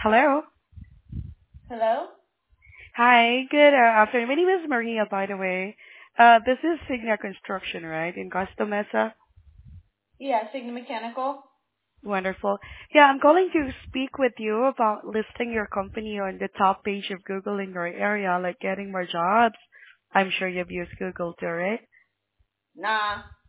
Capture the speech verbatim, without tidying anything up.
Hello. Hello? Hi, good uh, afternoon. My name is Maria, by the way. Uh, this is Signa Construction, right, in Costa Mesa? Yeah, Signa Mechanical. Wonderful. Yeah, I'm calling to speak with you about listing your company on the top page of Google in your area, like getting more jobs. I'm sure you've used Google too, right? Nah.